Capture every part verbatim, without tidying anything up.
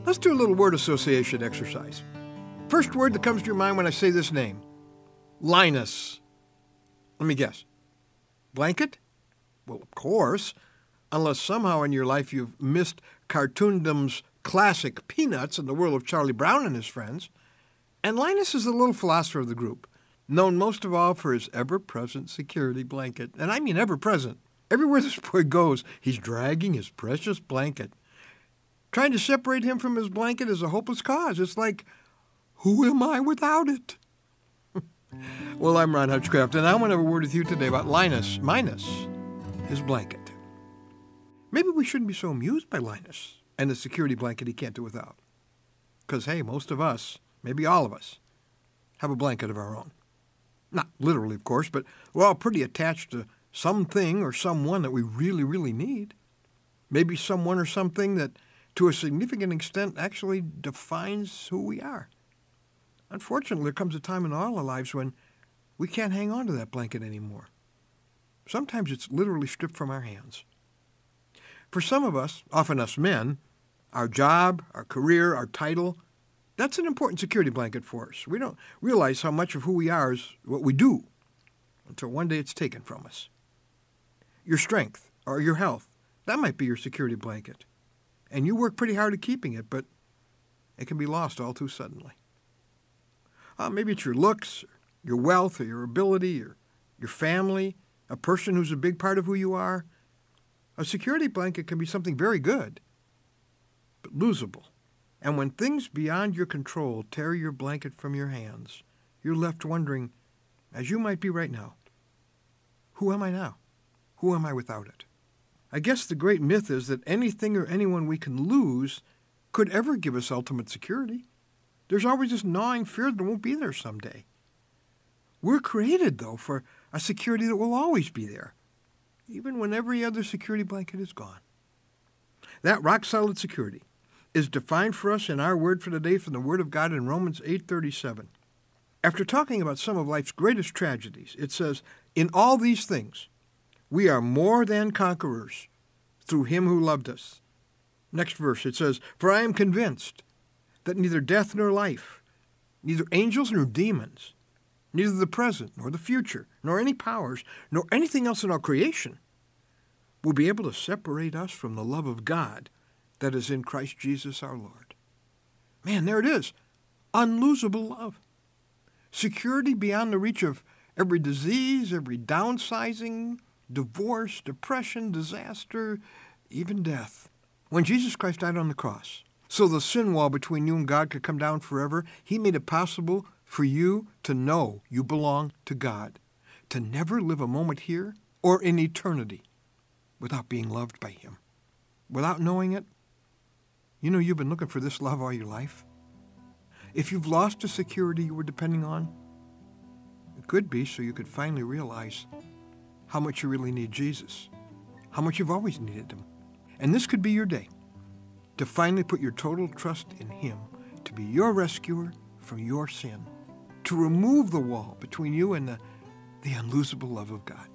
Let's do a little word association exercise. First word that comes to your mind when I say this name, Linus. Let me guess. Blanket? Well, of course, unless somehow in your life you've missed Cartoondom's classic Peanuts in the world of Charlie Brown and his friends. And Linus is the little philosopher of the group, known most of all for his ever-present security blanket. And I mean ever-present. Everywhere this boy goes, he's dragging his precious blanket. Trying to separate him from his blanket is a hopeless cause. It's like, who am I without it? Well, I'm Ron Hutchcraft, and I want to have a word with you today about Linus minus his blanket. Maybe we shouldn't be so amused by Linus and the security blanket he can't do without. Because, hey, most of us, maybe all of us, have a blanket of our own. Not literally, of course, but we're all pretty attached to something or someone that we really, really need. Maybe someone or something that, to a significant extent, actually defines who we are. Unfortunately, there comes a time in all our lives when we can't hang on to that blanket anymore. Sometimes it's literally stripped from our hands. For some of us, often us men, our job, our career, our title, that's an important security blanket for us. We don't realize how much of who we are is what we do until one day it's taken from us. Your strength or your health, that might be your security blanket. And you work pretty hard at keeping it, but it can be lost all too suddenly. Uh, maybe it's your looks, your wealth, or your ability, or your family, a person who's a big part of who you are. A security blanket can be something very good, but losable. And when things beyond your control tear your blanket from your hands, you're left wondering, as you might be right now, who am I now? Who am I without it? I guess the great myth is that anything or anyone we can lose could ever give us ultimate security. There's always this gnawing fear that it won't be there someday. We're created, though, for a security that will always be there, even when every other security blanket is gone. That rock-solid security is defined for us in our word for today from the Word of God in Romans eight thirty-seven. After talking about some of life's greatest tragedies, it says, "In all these things, we are more than conquerors through him who loved us." Next verse, it says, "For I am convinced that neither death nor life, neither angels nor demons, neither the present nor the future, nor any powers, nor anything else in all creation will be able to separate us from the love of God that is in Christ Jesus our Lord." Man, there it is. Unlosable love. Security beyond the reach of every disease, every downsizing, divorce, depression, disaster, even death. When Jesus Christ died on the cross, so the sin wall between you and God could come down forever, he made it possible for you to know you belong to God, to never live a moment here or in eternity without being loved by him. Without knowing it, you know you've been looking for this love all your life. If you've lost a security you were depending on, it could be so you could finally realize how much you really need Jesus, how much you've always needed him. And this could be your day to finally put your total trust in him, to be your rescuer from your sin, to remove the wall between you and the, the unlosable love of God.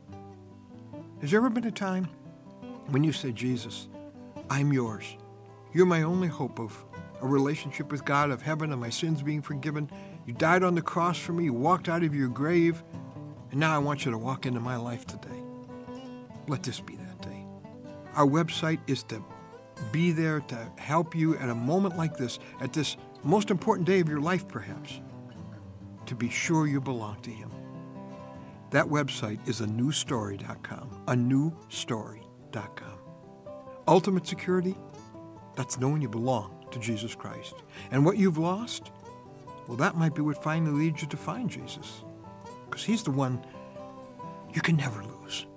Has there ever been a time when you said, "Jesus, I'm yours. You're my only hope of a relationship with God, of heaven, and my sins being forgiven. You died on the cross for me. You walked out of your grave. And now I want you to walk into my life today." Let this be that day. Our website is to be there to help you at a moment like this, at this most important day of your life perhaps, to be sure you belong to him. That website is a new story dot com, a new story dot com. Ultimate security, that's knowing you belong to Jesus Christ. And what you've lost, well, that might be what finally leads you to find Jesus, because he's the one you can never lose.